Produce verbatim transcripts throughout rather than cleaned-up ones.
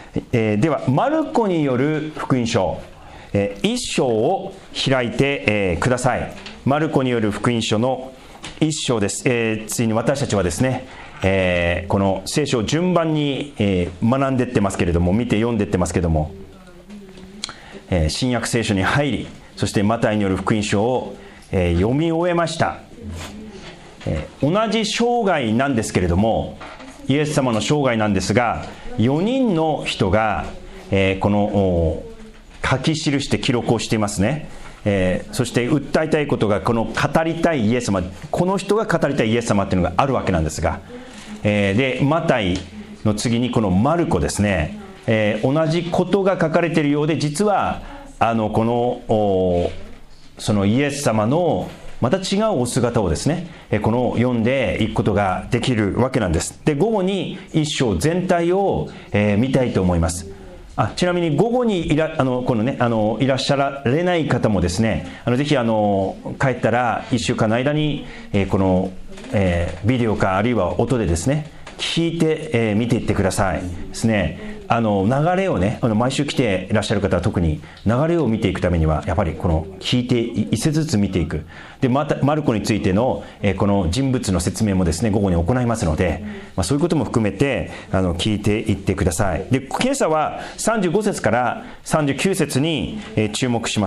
えー、ではマルコによる福音書、えー、一章を開いて、えー、ください。マルコによる福音書の一章です。えー、ついに私たちはですね、えー、この聖書を順番に、えー、学んでいってますけれども、見て読んでいってますけれども、えー、新約聖書に入り、そしてマタイによる福音書を、えー、読み終えました。えー、同じ生涯なんですけれども、イエス様の生涯なんですが、よにんの人が、えー、この書き記して記録をしていますね。えー、そして訴えたいことが、この語りたいイエス様、この人が語りたいイエス様っていうのがあるわけなんですが、えー、でマタイの次にこのマルコですね、えー、同じことが書かれているようで、実はあのこのそのイエス様のまた違うお姿をですね、この読んでいくことができるわけなんです。で、午後に一章全体を、えー、見たいと思います。あ、ちなみに午後にいらあのこの、ね、あのいらっしゃられない方もですね、あのぜひあの帰ったらいっしゅうかんの間に、えー、この、えー、ビデオかあるいは音でですね聞いて、えー、見ていってくださいですね。あの流れをね、あの毎週来ていらっしゃる方は特に流れを見ていくためにはやっぱりこの聞いて一節ずつ見ていく。でまたマルコについての、えー、この人物の説明もですね午後に行いますので、まあ、そういうことも含めてあの聞いていってください。で今朝はさんじゅうご節からさんじゅうきゅう節に、えー、注目します。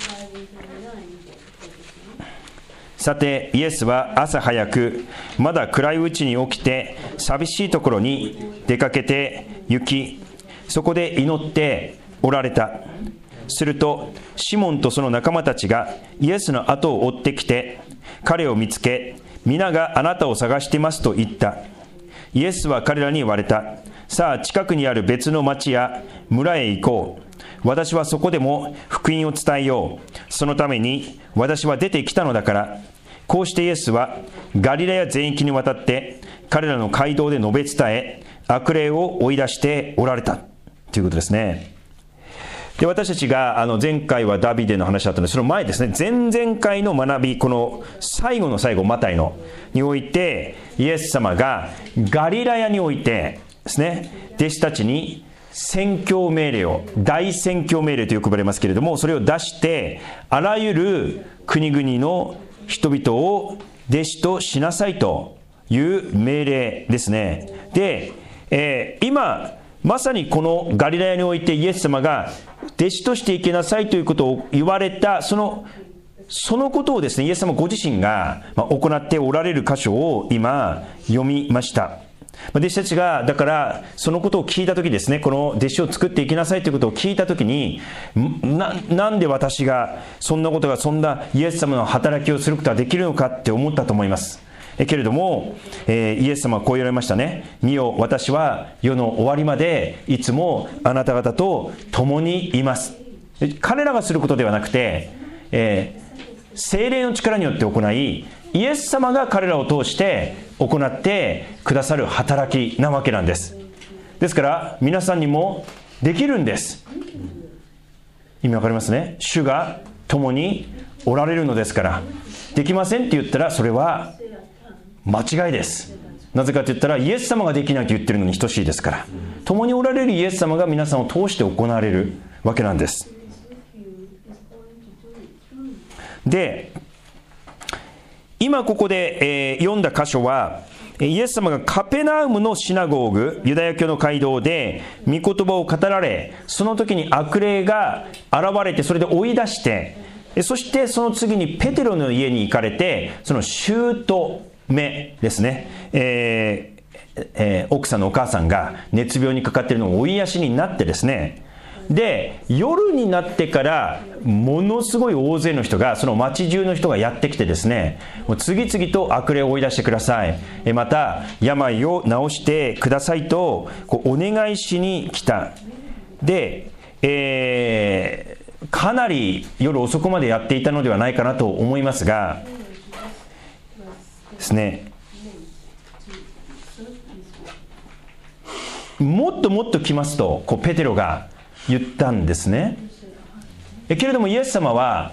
さてイエスは朝早くまだ暗いうちに起きて寂しいところに出かけて行き、そこで祈っておられた。するとシモンとその仲間たちがイエスの後を追ってきて彼を見つけ、皆があなたを探していますと言った。イエスは彼らに言われた。さあ近くにある別の町や村へ行こう。私はそこでも福音を伝えよう。そのために私は出てきたのだから。こうしてイエスはガリラヤ全域にわたって彼らの街道で述べ伝え、悪霊を追い出しておられたということですね。で私たちがあの前回はダビデの話だったので、その前ですね、前々回の学び、この最後の最後マタイのにおいてイエス様がガリラヤにおいてですね、弟子たちに宣教命令を、大宣教命令とよく呼ばれますけれども、それを出してあらゆる国々の人々を弟子としなさいという命令ですね。で、えー、今まさにこのガリラヤにおいてイエス様が弟子としていけなさいということを言われた、そのそのことをですね、イエス様ご自身が行っておられる箇所を今読みました。弟子たちがだからそのことを聞いたときですね、この弟子を作っていきなさいということを聞いたときに、 な, なんで私がそんなことが、そんなイエス様の働きをすることができるのかって思ったと思います。えけれども、えー、イエス様はこう言われましたね。見よ、私は世の終わりまでいつもあなた方と共にいます。彼らがすることではなくて、えー、聖霊の力によって行い、イエス様が彼らを通して行ってくださる働きなわけなんです。ですから皆さんにもできるんです。意味わかりますね。主が共におられるのですから。できませんって言ったらそれは間違いです。なぜかと言ったらイエス様ができないと言ってるのに等しいですから。共におられるイエス様が皆さんを通して行われるわけなんです。で今ここで、えー、読んだ箇所はイエス様がカペナウムのシナゴーグ、ユダヤ教の街道で御言葉を語られ、その時に悪霊が現れて、それで追い出して、そしてその次にペテロの家に行かれて、その姑ですね、えーえー、奥さんのお母さんが熱病にかかっているのを追い癒しになってですね、で夜になってからものすごい大勢の人が、その町中の人がやってきてですね、もう次々と悪霊を追い出してください、また病を治してくださいとこうお願いしに来た。で、えー、かなり夜遅くまでやっていたのではないかなと思いますがですね、もっともっと来ますとこうペテロが言ったんですね。えけれどもイエス様は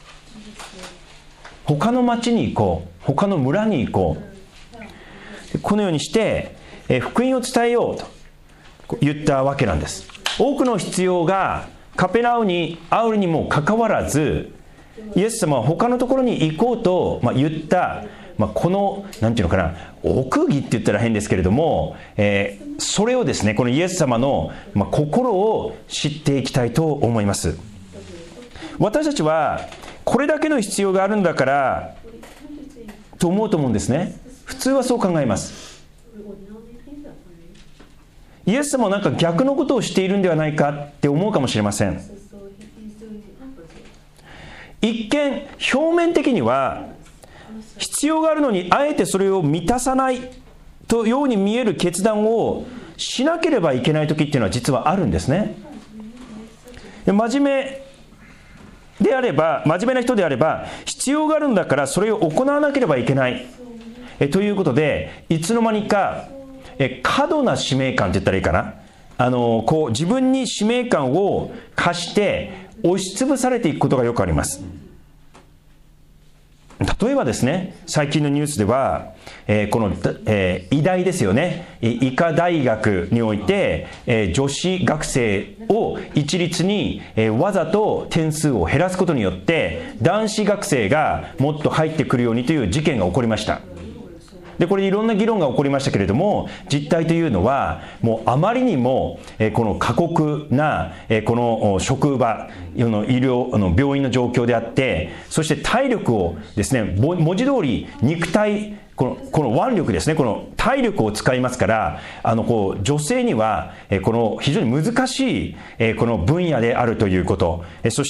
他の町に行こう、他の村に行こう、このようにしてえ福音を伝えようと言ったわけなんです。多くの必要がカペナウにあるにもかかわらず、イエス様は他のところに行こうと、まあ、言った、まあ、このなんていうのかな、奥義って言ったら変ですけれども、えー、それをですね、このイエス様の、まあ、心を知っていきたいと思います。私たちはこれだけの必要があるんだからと思うと思うんですね。普通はそう考えます。イエス様はなんか逆のことをしているんではないかって思うかもしれません。一見表面的には必要があるのにあえてそれを満たさないとように見える決断をしなければいけない時っていうのは実はあるんですね。真面目であれば、真面目な人であれば、必要があるんだからそれを行わなければいけないえということで、いつの間にかえ過度な使命感って言ったらいいかな、あのこう自分に使命感を課して押しつぶされていくことがよくあります。例えばですね、最近のニュースでは、えー、この、えー、医大ですよね、医科大学において、えー、女子学生を一律に、えー、わざと点数を減らすことによって男子学生がもっと入ってくるようにという事件が起こりました。でこれいろんな議論が起こりましたけれども、実態というのはもうあまりにも、えー、この過酷な、えー、この職場の医療の病院の状況であって、そして体力をですね、文字通り肉体、この、この腕力ですね、この体力を使いますから、あのこう女性には、えー、この非常に難しい、えー、この分野であるということ、えー、そして、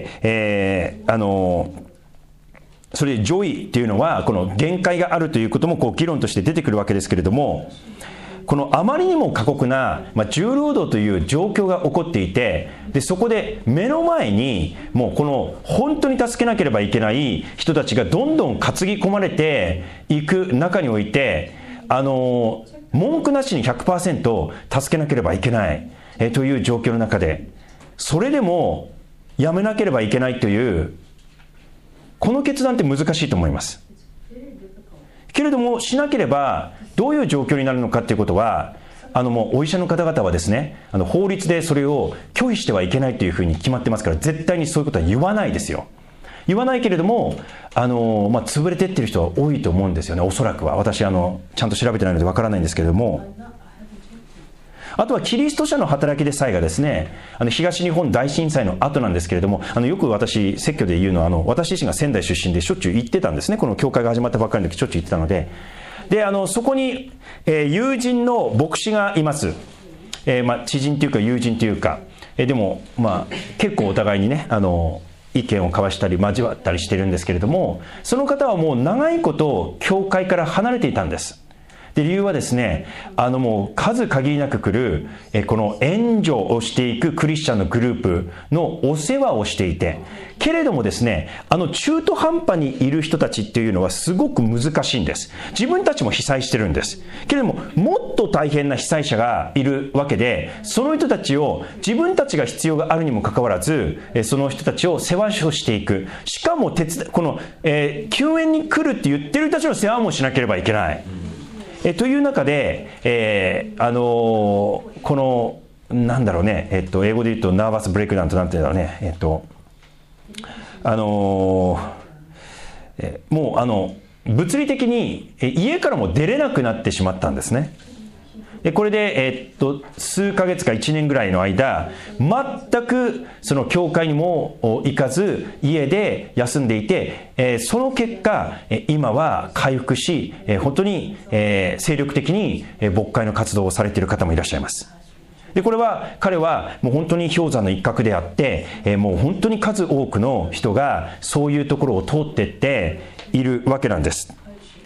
えー、あのそれで上位というのはこの限界があるということもこう議論として出てくるわけですけれども、このあまりにも過酷な、まあ、重労働という状況が起こっていて、でそこで目の前にもうこの本当に助けなければいけない人たちがどんどん担ぎ込まれていく中において、あの文句なしに ひゃくパーセント 助けなければいけないえという状況の中で、それでもやめなければいけないというこの決断って難しいと思います。けれどもしなければどういう状況になるのかということは、あのもうお医者の方々はですね、あの法律でそれを拒否してはいけないというふうに決まってますから、絶対にそういうことは言わないですよ。言わないけれども、あの、まあ、潰れてってる人は多いと思うんですよね、おそらくは。私あのちゃんと調べてないのでわからないんですけれども、あとはキリスト者の働きでさえがですね、あの東日本大震災の後なんですけれども、あのよく私説教で言うのは、あの私自身が仙台出身でしょっちゅう行ってたんですね。この教会が始まったばっかりの時しょっちゅう行ってたので、であのそこに、えー、友人の牧師がいます。えーまあ、知人というか友人というか、えー、でも、まあ、結構お互いにね、あの意見を交わしたり交わったりしてるんですけれども、その方はもう長いこと教会から離れていたんです。で理由はですね、あのもう数限りなく来るえこの援助をしていくクリスチャンのグループのお世話をしていて、けれどもですね、あの中途半端にいる人たちっていうのはすごく難しいんです。自分たちも被災してるんです。けれどももっと大変な被災者がいるわけで、その人たちを自分たちが必要があるにもかかわらず、その人たちを世話をしていく、しかも手伝この、えー、救援に来るって言ってる人たちの世話もしなければいけない。えという中で、えー、あのー、このなんだろうね、えっと英語で言うとナーバスブレイクダウンとなんていうんだろうね、えっとあのーえもうあの物理的に家からも出れなくなってしまったんですね。これで、えー、っと数ヶ月かいちねんぐらいの間、全くその教会にも行かず家で休んでいて、えー、その結果今は回復し、えー、本当に、えー、精力的に牧会の活動をされている方もいらっしゃいます。でこれは彼はもう本当に氷山の一角であって、えー、もう本当に数多くの人がそういうところを通っていっているわけなんです。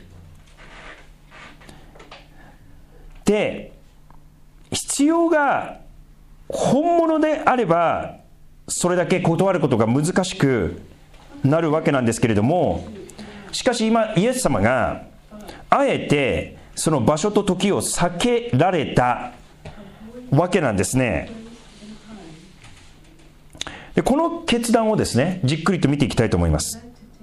で必要が本物であればそれだけ断ることが難しくなるわけなんですけれども、しかし今イエス様があえてその場所と時を避けられたわけなんですね。でこの決断をですね、じっくりと見ていきたいと思います。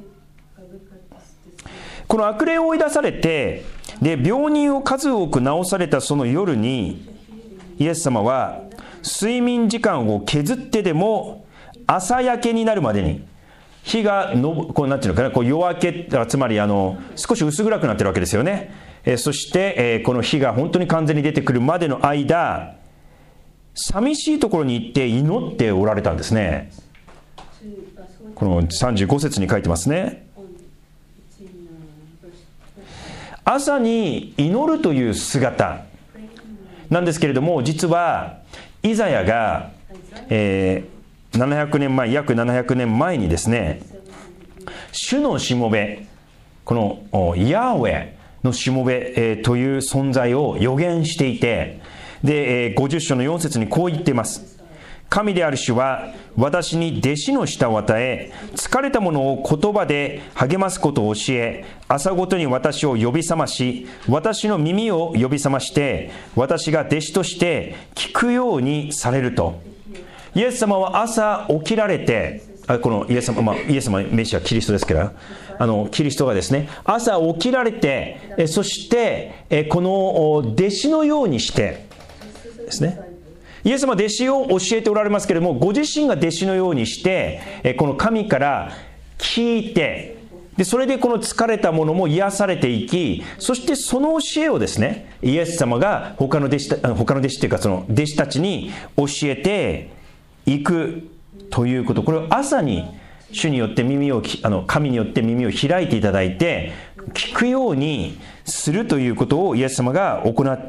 この悪霊を追い出されて、で病人を数多く治されたその夜に、 イエス様は睡眠時間を削ってでも朝焼けになるまでに、日がのこうなんていうのかな、こう夜明け、つまりあの少し薄暗くなってるわけですよね。えー、そして、えー、この日が本当に完全に出てくるまでの間、寂しいところに行って祈っておられたんですね。このさんじゅうご節に書いてますね。朝に祈るという姿なんですけれども、実はイザヤが、えー、ななひゃくねんまえ、約ななひゃくねんまえにですね、主のしもべ、このヤーウェのしもべ、えー、という存在を予言していて、で、えー、ごじゅっ章のよん節にこう言っています。神である主は私に弟子の舌を与え、疲れた者を言葉で励ますことを教え、朝ごとに私を呼び覚まし、私の耳を呼び覚まして、私が弟子として聞くようにされると。イエス様は朝起きられて、あこのイエス様、まあ、イエス様メシアキリストですから、あのキリストがですね、朝起きられて、えそしてえこの弟子のようにしてですね、イエス様は弟子を教えておられますけれども、ご自身が弟子のようにしてえこの神から聞いて、でそれでこの疲れた者も癒されていき、そしてその教えをですね、イエス様が他の弟子た他の弟子というかその弟子たちに教えていくということ、これを朝に主によって耳をあの神によって耳を開いていただいて聞くようにするということをイエス様が行って、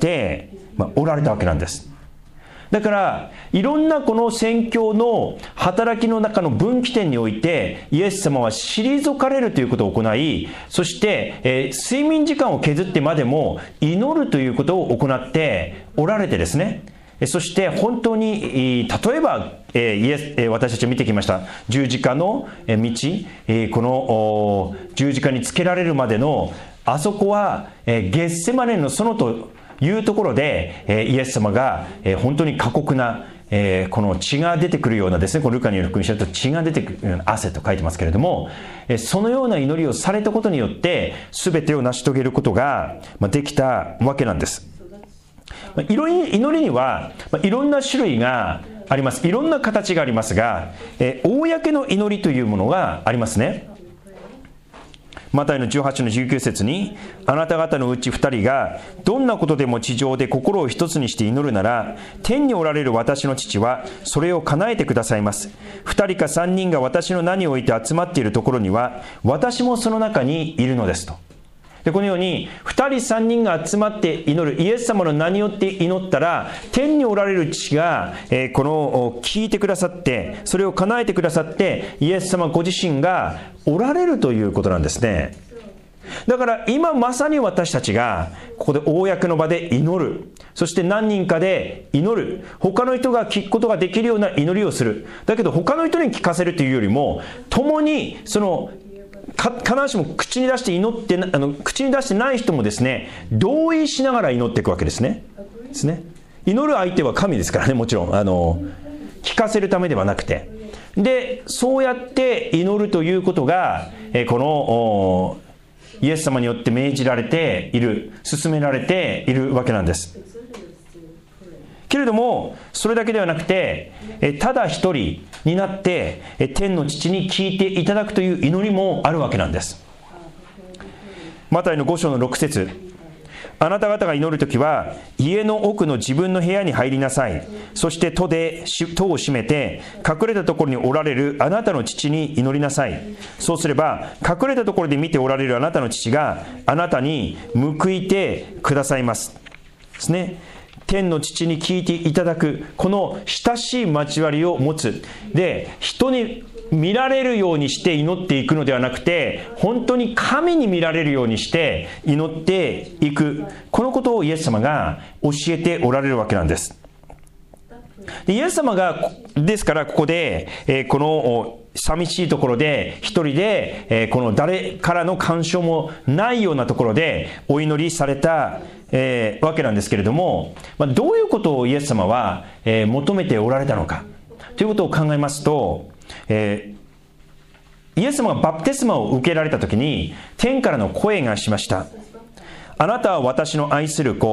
まあ、おられたわけなんです。だからいろんなこの宣教の働きの中の分岐点においてイエス様は退かれるということを行い、そして、えー、睡眠時間を削ってまでも祈るということを行っておられてですね、そして本当に例えばイエス私たち見てきました十字架の道、この十字架につけられるまでのあそこはゲッセマネの園というところでイエス様が本当に過酷なこの血が出てくるようなですね、このルカによる福音書だと血が出てくるような汗と書いてますけれども、そのような祈りをされたことによって全てを成し遂げることができたわけなんです。祈りにはいろんな種類があります。いろんな形がありますが、えー、公の祈りというものがありますね。マタイのじゅうはちのじゅうきゅう節に、あなた方のうちふたりがどんなことでも地上で心を一つにして祈るなら、天におられる私の父はそれを叶えてくださいます。ふたりかさんにんが私の名において集まっているところには私もその中にいるのですと。でこのようにふたりさんにんが集まって祈る、イエス様の名によって祈ったら、天におられる父が、えー、この聞いてくださって、それを叶えてくださって、イエス様ご自身がおられるということなんですね。だから今まさに私たちがここで公の場で祈る、そして何人かで祈る、他の人が聞くことができるような祈りをする。だけど他の人に聞かせるというよりも、共にその必ずしも口に出して祈ってあの口に出してない人もですね、同意しながら祈っていくわけですね。ですね。祈る相手は神ですからね、もちろんあの聞かせるためではなくて、でそうやって祈るということが、えこのイエス様によって命じられている、進められているわけなんです。けれどもそれだけではなくて、ただ一人になって天の父に聞いていただくという祈りもあるわけなんです。マタイのご章のろく節、あなた方が祈るときは家の奥の自分の部屋に入りなさい。そして戸で戸を閉めて隠れたところにおられるあなたの父に祈りなさい。そうすれば隠れたところで見ておられるあなたの父があなたに報いてくださいますですね。天の父に聞いていただく、この親しい交わりを持つ。で、人に見られるようにして祈っていくのではなくて、本当に神に見られるようにして祈っていく、このことをイエス様が教えておられるわけなんです。でイエス様がですからここで、えー、この寂しいところで一人で、えー、この誰からの干渉もないようなところでお祈りされた、えー、わけなんですけれども、まあ、どういうことをイエス様は、えー、求めておられたのかということを考えますと、えー、イエス様がバプテスマを受けられた時に天からの声がしました。あなたは私の愛する子、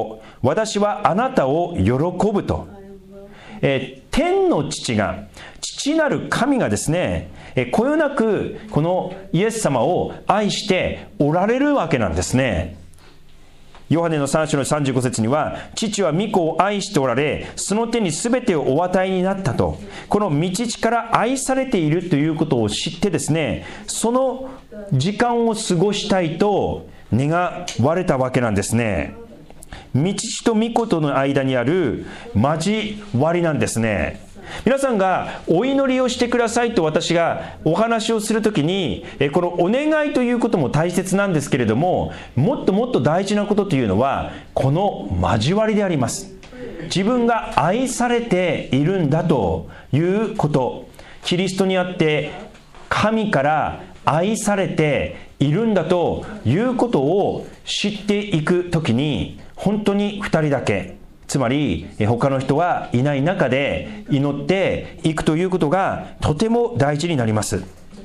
私はあなたを喜ぶと、えー、天の父が、父なる神がですね、えー、こよなくこのイエス様を愛しておられるわけなんですね。ヨハネのさん章のさんじゅうご節には、父は御子を愛しておられ、その手に全てをお与えになったと、この御父から愛されているということを知ってですね、その時間を過ごしたいと願われたわけなんですね。御父と御子との間にある交わりなんですね。皆さんがお祈りをしてくださいと私がお話をするときに、このお願いということも大切なんですけれども、もっともっと大事なことというのはこの交わりであります。自分が愛されているんだということ、キリストにあって神から愛されているんだということを知っていくときに、本当にふたりだけ、つまり他の人はいない中で祈っていくということがとても大事になります。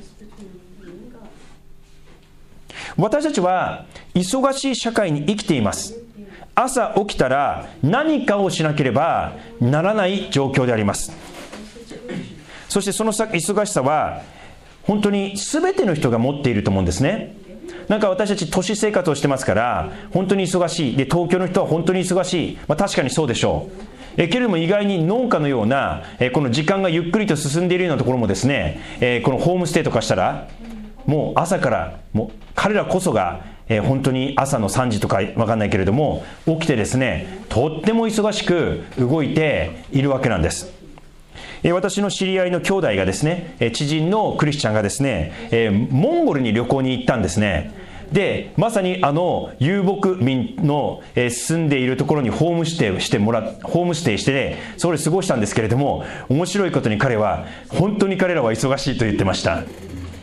私たちは忙しい社会に生きています。朝起きたら何かをしなければならない状況であります。そしてその忙しさは本当に全ての人が持っていると思うんですね。なんか私たち都市生活をしてますから本当に忙しい。で、東京の人は本当に忙しい。まあ、確かにそうでしょう。えけれども意外に農家のようなえこの時間がゆっくりと進んでいるようなところもですね、えこのホームステイとかしたらもう朝からもう彼らこそがえ本当に朝のさんじとか分かんないけれども起きてですね、とっても忙しく動いているわけなんです。私の知り合いの兄弟がですね、知人のクリスチャンがですね、モンゴルに旅行に行ったんですね。で、まさにあの遊牧民の住んでいるところにホームステイしてもらホームステイして、ね、そこで過ごしたんですけれども、面白いことに彼は本当に彼らは忙しいと言ってました。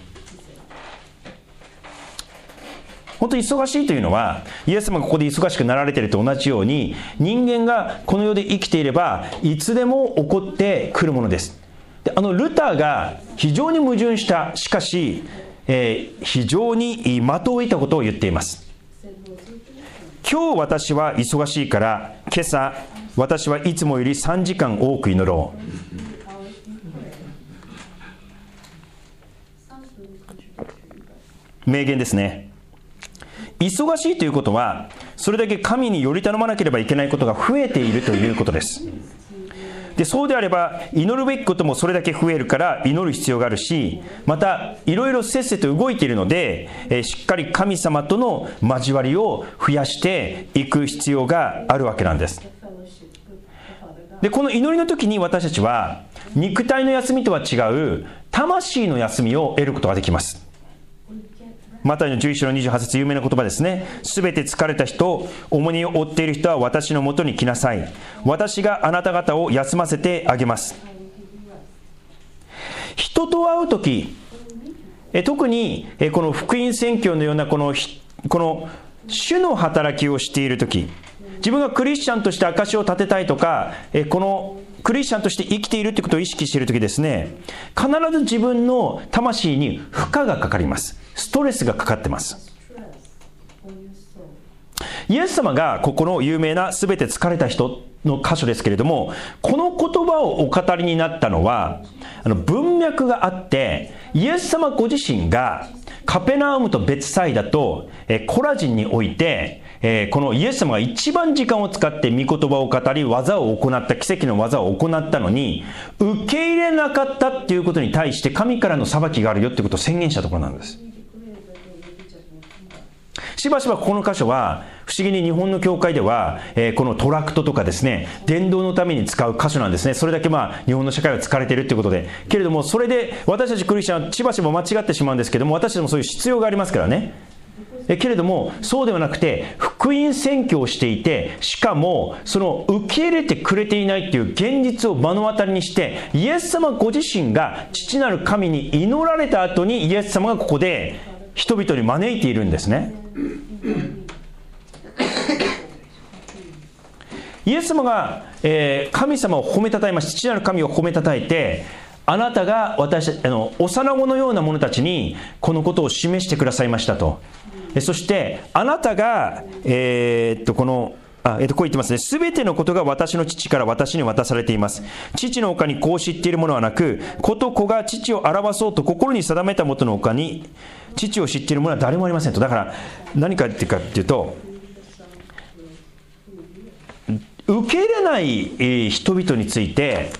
本当に忙しいというのは、イエス様がここで忙しくなられていると同じように、人間がこの世で生きていればいつでも起こってくるものです。で、あのルターが非常に矛盾した、しかし、えー、非常に的を得たことを言っています。今日私は忙しいから、今朝私はいつもよりさんじかん多く祈ろう。名言ですね。忙しいということは、それだけ神により頼まなければいけないことが増えているということです。で、そうであれば祈るべきこともそれだけ増えるから祈る必要があるし、またいろいろせっせと動いているので、えー、しっかり神様との交わりを増やしていく必要があるわけなんです。で、この祈りの時に私たちは肉体の休みとは違う魂の休みを得ることができます。マタイのじゅういち章のにじゅうはち節、有名な言葉ですね。すべて疲れた人、重荷を負っている人は私のもとに来なさい。私があなた方を休ませてあげます。人と会うとき、え特にえこの福音宣教のようなこの、この主の働きをしているとき、自分がクリスチャンとして証を立てたいとか、えこのクリスチャンとして生きているということを意識しているときですね、必ず自分の魂に負荷がかかります。ストレスがかかってます。イエス様がここの有名なすべて疲れた人の箇所ですけれども、この言葉をお語りになったのはあの文脈があって、イエス様ご自身がカペナウムとベツサイダとえコラジンにおいて、えー、このイエス様が一番時間を使って御言葉を語り技を行った、奇跡の技を行ったのに受け入れなかったっていうことに対して神からの裁きがあるよってことを宣言したところなんです。しばしばここの箇所は不思議に日本の教会では、えー、このトラクトとかですね、伝道のために使う箇所なんですね。それだけまあ日本の社会は疲れているということで、けれどもそれで私たちクリスチャンはしばしば間違ってしまうんですけども、私たちもそういう必要がありますからね。えけれどもそうではなくて、福音宣教をしていて、しかもその受け入れてくれていないという現実を目の当たりにして、イエス様ご自身が父なる神に祈られた後にイエス様がここで人々に招いているんですね。イエス様が、えー、神様を褒めたたえました。父なる神を褒めたたえて、あなたが私あの幼子のような者たちにこのことを示してくださいましたと。そしてあなたが、えー、っとこのあえっと、こう言ってますね。すべてのことが私の父から私に渡されています。父の他にこう知っているものはなく、子と子が父を表そうと心に定めたものの他に父を知っているものは誰もありませんと。だから何かっていうかっていうと、受け入れない人々について、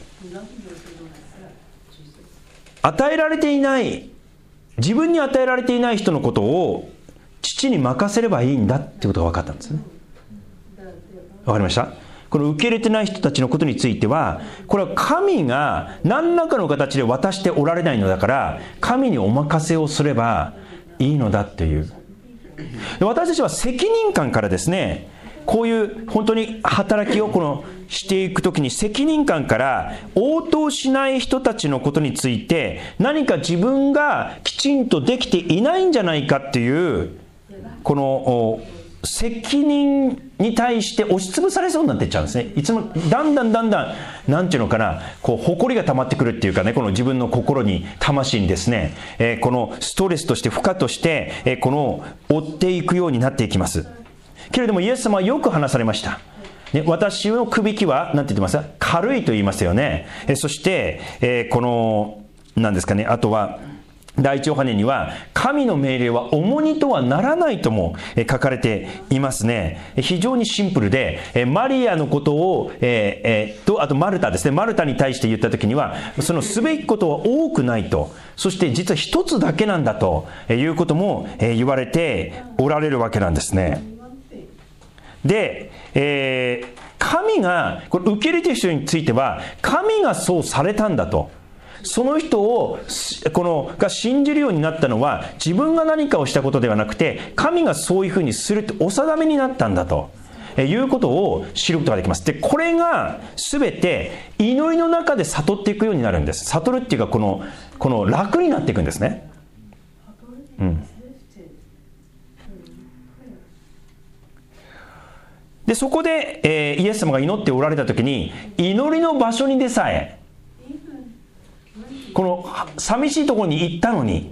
与えられていない、自分に与えられていない人のことを父に任せればいいんだってことが分かったんですね。わかりました？この受け入れてない人たちのことについては、これは神が何らかの形で渡しておられないのだから、神にお任せをすればいいのだという。私たちは責任感からですね、こういう本当に働きをこのしていくときに責任感から応答しない人たちのことについて、何か自分がきちんとできていないんじゃないかっていうこの責任に対して押しつぶされそうになっていっちゃうんですね。いつもだんだんだんだんなんていうのかな、こう誇りが溜まってくるっていうかね、この自分の心に魂にですね、えー、このストレスとして負荷として、えー、この追っていくようになっていきます。けれどもイエス様はよく話されました。ね、私のくびきは何て言ってますか、軽いと言いますよね。えー、そして、えー、この何ですかね、あとは第一ヨハネには神の命令は重荷とはならないとも書かれていますね。非常にシンプルで、マリアのことを、えーえー、とあとマルタですね、マルタに対して言った時にはそのすべきことは多くないと、そして実は一つだけなんだということも言われておられるわけなんですね。で、えー、神がこれ受け入れている人については神がそうされたんだと、その人をこのが信じるようになったのは自分が何かをしたことではなくて、神がそういうふうにするってお定めになったんだということを知ることができます。でこれが全て祈りの中で悟っていくようになるんです。悟るっていうか、このこの楽になっていくんですね。うん。でそこで、えー、イエス様が祈っておられた時に、祈りの場所にでさえこの寂しいところに行ったのに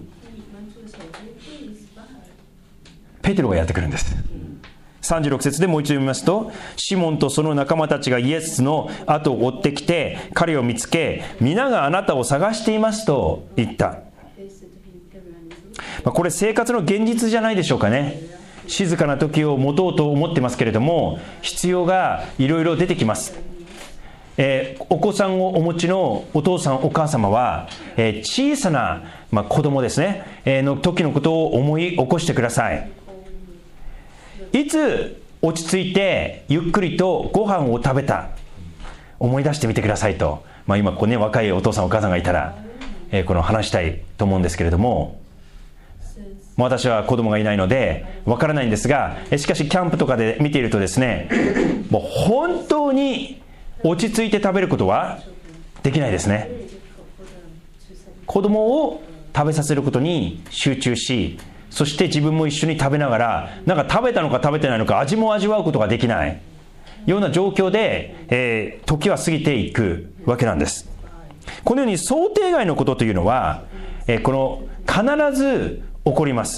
ペテロがやってくるんです。さんじゅうろく節でもう一度読みますと、シモンとその仲間たちがイエスの後を追ってきて彼を見つけ、皆があなたを探していますと言った。まあ、これ生活の現実じゃないでしょうかね。静かな時を持とうと思ってますけれども、必要がいろいろ出てきます。えー、お子さんをお持ちのお父さんお母様は、えー、小さな、まあ、子供ですね、えー、の時のことを思い起こしてください。いつ落ち着いてゆっくりとご飯を食べた、思い出してみてくださいと、まあ、今ここ、ね、若いお父さんお母さんがいたら、えー、この話したいと思うんですけれども、私は子供がいないのでわからないんですが、しかしキャンプとかで見ているとですね、もう本当に落ち着いて食べることはできないですね。子供を食べさせることに集中し、そして自分も一緒に食べながら、なんか食べたのか食べてないのか味も味わうことができないような状況で、えー、時は過ぎていくわけなんです。このように想定外のことというのは、えー、この必ず起こります。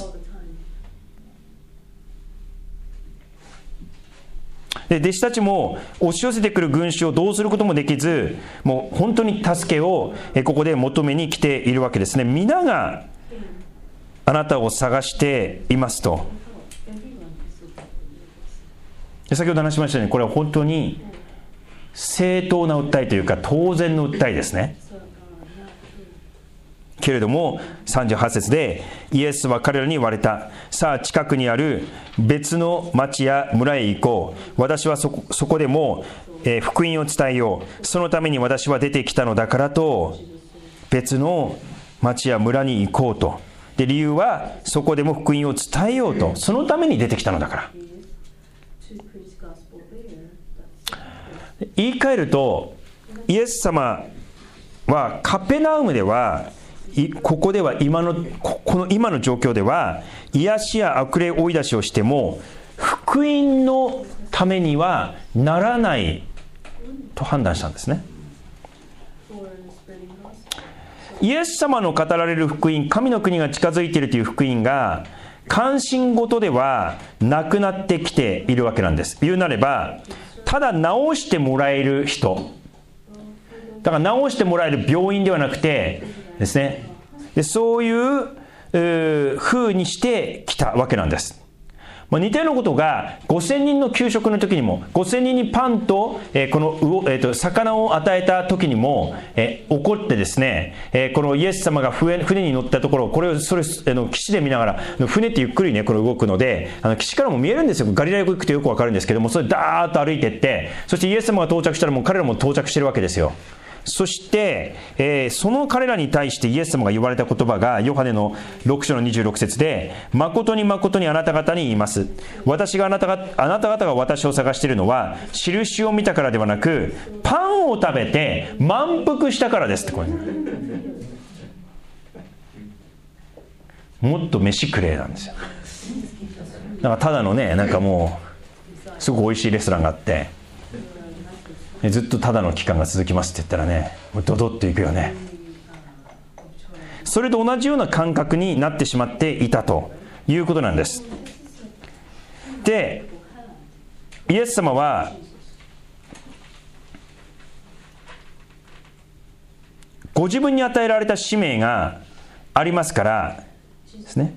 で弟子たちも押し寄せてくる群衆をどうすることもできず、もう本当に助けをここで求めに来ているわけですね。皆があなたを探していますと。で先ほど話しましたように、これは本当に正当な訴えというか当然の訴えですね。けれどもさんじゅうはち節でイエスは彼らに言われた。さあ近くにある別の町や村へ行こう。私はそこ、そこでも、えー、福音を伝えよう。そのために私は出てきたのだからと、別の町や村に行こうと。で理由はそこでも福音を伝えようと、そのために出てきたのだから。言い換えると、イエス様はカペナウムでは、ここでは今のこの今の状況では癒しや悪霊追い出しをしても福音のためにはならないと判断したんですね。イエス様の語られる福音、神の国が近づいているという福音が関心事ではなくなってきているわけなんです。言うなれば、ただ治してもらえる人、だから治してもらえる病院ではなくてですね、でそういう風にしてきたわけなんです。まあ、似たようなことがごせんにんの給食の時にも、ごせんにんにパンと、えー、この魚、えー、と魚を与えた時にも、えー、起こってですね、えー、このイエス様が船、船に乗ったところ、これをそれあの岸で見ながら、船ってゆっくりねこれ動くので、あの岸からも見えるんですよ。ガリラヤ湖行くとよくわかるんですけども、それダーッと歩いていって、そしてイエス様が到着したらもう彼らも到着してるわけですよ。そして、えー、その彼らに対してイエス様が言われた言葉がヨハネのろく章のにじゅうろく節で、誠に誠にあなた方に言います。私があなたがあなた方が私を探しているのは印を見たからではなく、パンを食べて満腹したからですって。これもっと飯くれなんですよ。だからただのね、なんかもうすごく美味しいレストランがあって、ずっとただの期間が続きますって言ったらね、ドドッといくよね。それと同じような感覚になってしまっていたということなんです。で、イエス様はご自分に与えられた使命がありますからですね、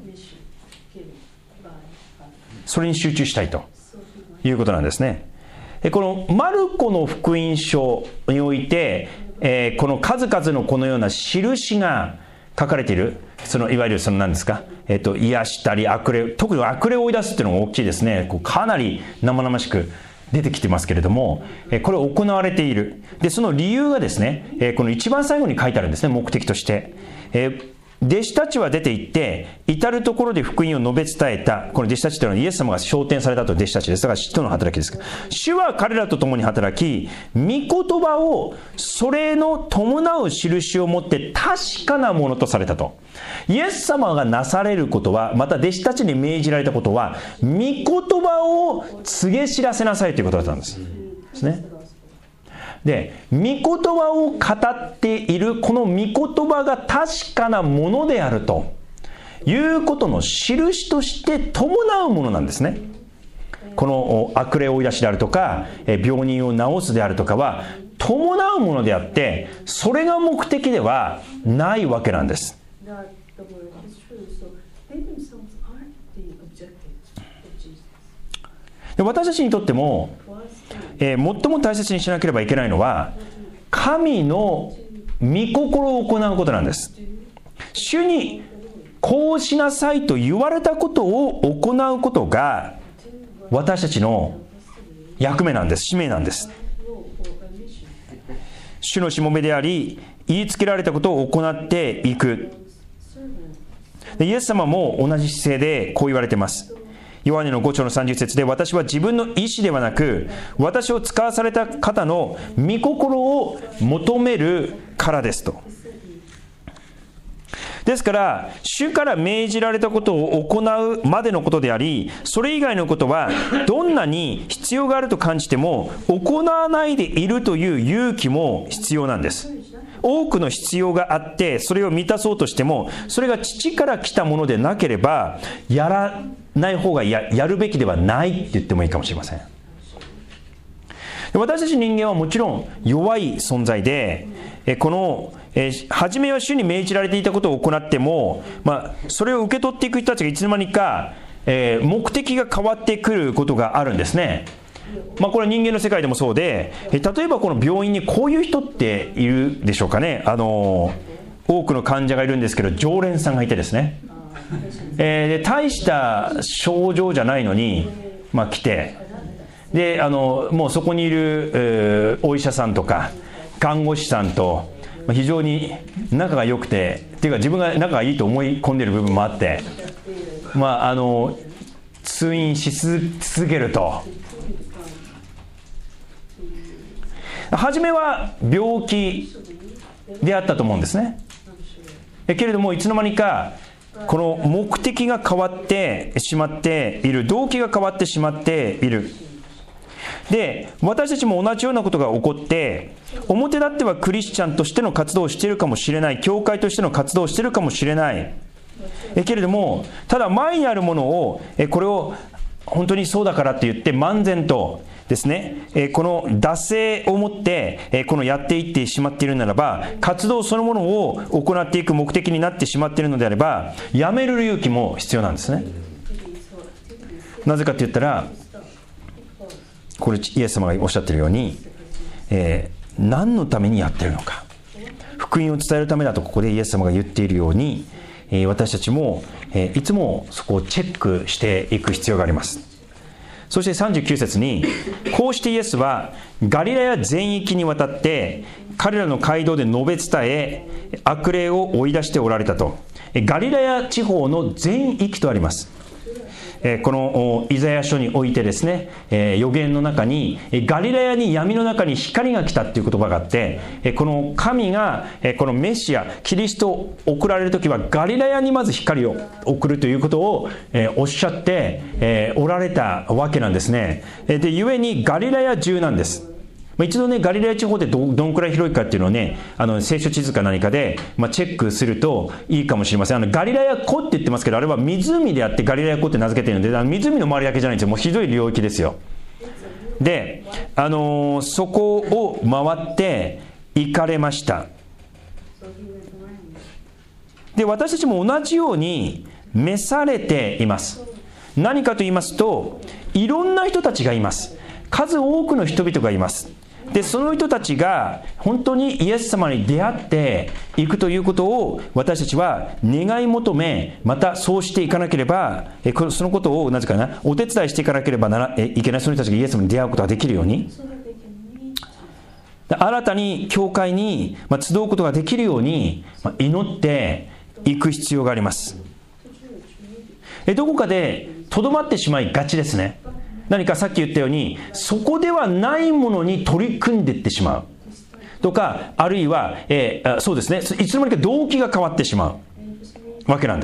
それに集中したいということなんですね。このマルコの福音書において、えー、この数々のこのような印が書かれている、そのいわゆるその何ですか、えーと、癒したり悪霊、特に悪霊を追い出すっていうのが大きいですね。こうかなり生々しく出てきてますけれども、えー、これ行われている。でその理由がですね、えー、この一番最後に書いてあるんですね、目的として。えー弟子たちは出て行って至るところで福音を述べ伝えた。この弟子たちというのはイエス様が昇天されたと弟子たちです。だから使徒の働きです。主は彼らと共に働き、御言葉をそれの伴う印をもって確かなものとされたと。イエス様がなされることは、また弟子たちに命じられたことは、御言葉を告げ知らせなさいということだったんです。ですね。で、御言葉を語っているこの御言葉が確かなものであるということの印として伴うものなんですね。この悪霊を追い出しであるとか病人を治すであるとかは伴うものであって、それが目的ではないわけなんです。で、私たちにとってもえー、最も大切にしなければいけないのは神の御心を行うことなんです。主にこうしなさいと言われたことを行うことが私たちの役目なんです。使命なんです。主のしもべであり、言いつけられたことを行っていく。で、イエス様も同じ姿勢でこう言われています。ヨハネのご章のさんじゅう節で、私は自分の意思ではなく私を使わされた方の御心を求めるからですと。ですから主から命じられたことを行うまでのことであり、それ以外のことはどんなに必要があると感じても行わないでいるという勇気も必要なんです。多くの必要があってそれを満たそうとしても、それが父から来たものでなければやらない方が や, やるべきではないって言ってもいいかもしれません。私たち人間はもちろん弱い存在で、この初めは主に命じられていたことを行っても、まあ、それを受け取っていく人たちがいつの間にか、えー、目的が変わってくることがあるんですね。まあ、これは人間の世界でもそうで、例えばこの病院にこういう人っているでしょうかね。あの多くの患者がいるんですけど、常連さんがいてですね、えー、で大した症状じゃないのに、まあ、来て、であのもうそこにいる、えー、お医者さんとか看護師さんと非常に仲が良くて、っていうか自分が仲がいいと思い込んでいる部分もあって、まあ、あの通院し続けると、初めは病気であったと思うんですね。けれどもいつの間にかこの目的が変わってしまっている、動機が変わってしまっている。で、私たちも同じようなことが起こって、表立ってはクリスチャンとしての活動をしているかもしれない、教会としての活動をしているかもしれない。 えけれども、ただ前にあるものをえこれを本当にそうだからって言って漫然とですね、えこの惰性を持ってえこのやっていってしまっているならば、活動そのものを行っていく目的になってしまっているのであれば、やめる勇気も必要なんですね。なぜかと言ったら、これイエス様がおっしゃっているように、えー、何のためにやっているのか、福音を伝えるためだとここでイエス様が言っているように、えー、私たちも、えー、いつもそこをチェックしていく必要があります。そしてさんじゅうきゅう節に、こうしてイエスはガリラヤ全域にわたって彼らの街道で述べ伝え、悪霊を追い出しておられたと。ガリラヤ地方の全域とあります。このイザヤ書においてですね、預言の中にガリラヤに闇の中に光が来たっていう言葉があって、この神がこのメシアキリストを送られる時はガリラヤにまず光を送るということをおっしゃっておられたわけなんですね。でゆえにガリラヤ中なんです。一度ね、ガリラヤ地方って ど, どんくらい広いかっていうのをね、あの聖書地図か何かで、まあ、チェックするといいかもしれません。あのガリラヤ湖って言ってますけど、あれは湖であってガリラヤ湖って名付けてるので、あの湖の周りだけじゃないんですよ。もうひどい領域ですよ。で、あのー、そこを回って行かれました。で、私たちも同じように召されています。何かと言いますと、いろんな人たちがいます。数多くの人々がいます。でその人たちが本当にイエス様に出会っていくということを私たちは願い求め、またそうしていかなければ、えそのことをなぜかなお手伝いしていかなければならいけない。その人たちがイエス様に出会うことができるように、新たに教会に集うことができるように祈っていく必要があります。えどこかでとどまってしまいがちですね。何かさっき言ったようにそこではないものに取り組んでいってしまうとか、あるいは、えー、そうですね、いつの間にか動機が変わってしまうわけなんです。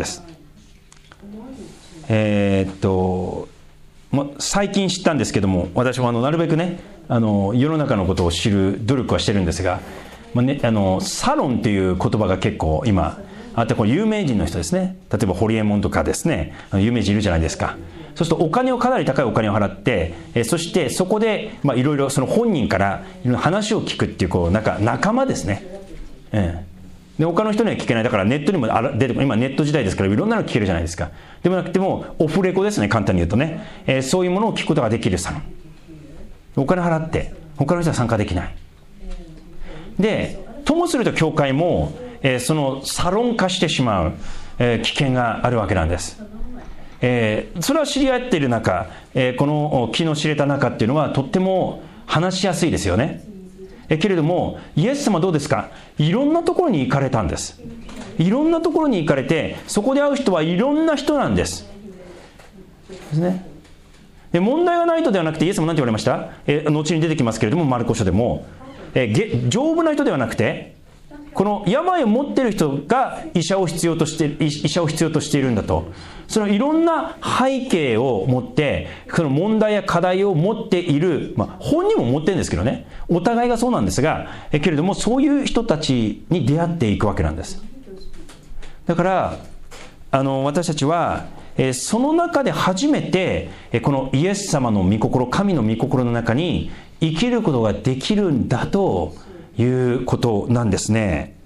えー、っと最近知ったんですけども、私もあのなるべくね、あの世の中のことを知る努力はしてるんですが、まあね、あのサロンっていう言葉が結構今あって、これ有名人の人ですね、例えばホリエモンとかですね、有名人いるじゃないですか。そうするとお金をかなり高いお金を払って、えそしてそこでまあいろいろその本人から話を聞くっていう、こうなんか仲間ですね、ええ、で他の人には聞けない。だからネットにも出てくる、今ネット時代ですからいろんなの聞けるじゃないですか。でもなくてもオフレコですね、簡単に言うとね、えー、そういうものを聞くことができるサロン、お金払って他の人は参加できない。でともすると教会も、えー、そのサロン化してしまう、えー、危険があるわけなんです。えー、それは知り合っている中、えー、この気の知れた中っていうのはとっても話しやすいですよね。えけれどもイエス様どうですか、いろんなところに行かれたんです。いろんなところに行かれて、そこで会う人はいろんな人なんですですね。で問題がないとではなくて、イエス様何て言われました、え後に出てきますけれどもマルコ書でも、え丈夫な人ではなくて、この病を持っている人が医者を必要として医者を必要としているんだと。そのいろんな背景を持って、その問題や課題を持っている、まあ、本人も持ってるんですけどね、お互いがそうなんですが、えけれどもそういう人たちに出会っていくわけなんです。だからあの私たちは、えー、その中で初めて、えー、このイエス様の御心、神の御心の中に生きることができるんだということなんですね。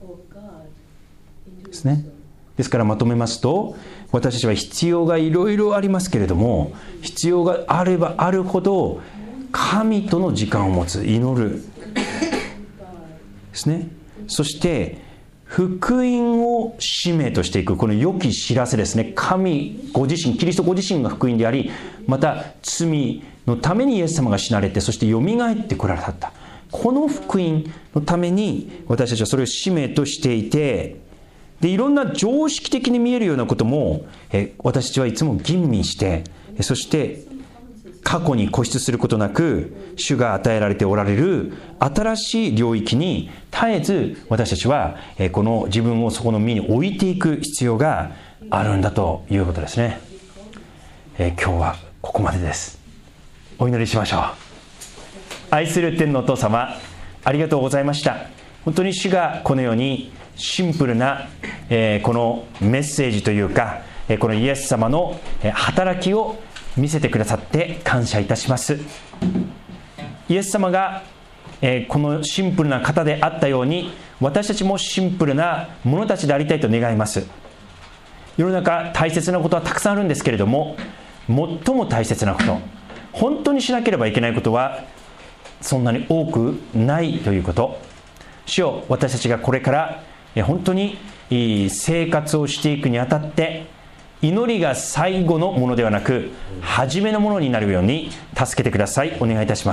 ですね。ですからまとめますと、私たちは必要がいろいろありますけれども、必要があればあるほど神との時間を持つ、祈るですね。そして福音を使命としていく、この良き知らせですね。神ご自身、キリストご自身が福音であり、また罪のためにイエス様が死なれて、そしてよみがえってこられた、この福音のために私たちはそれを使命としていて、でいろんな常識的に見えるようなことも、え私たちはいつも吟味して、そして過去に固執することなく、主が与えられておられる新しい領域に絶えず私たちはこの自分をそこの身に置いていく必要があるんだということですね。え今日はここまでです。お祈りしましょう。愛する天のお父様、ありがとうございました。 本当に主がこのようにシンプルな、えー、このメッセージというか、えー、このイエス様の働きを見せてくださって感謝いたします。イエス様が、えー、このシンプルな方であったように、私たちもシンプルな者たちでありたいと願います。世の中大切なことはたくさんあるんですけれども、最も大切なこと、本当にしなければいけないことはそんなに多くないということ。主よ、私たちがこれから本当に生活をしていくにあたって、祈りが最後のものではなく初めのものになるように助けてください。お願いいたします。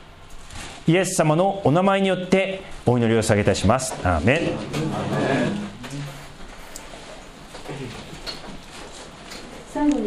イエス様のお名前によってお祈りを捧げいたします。アーメン。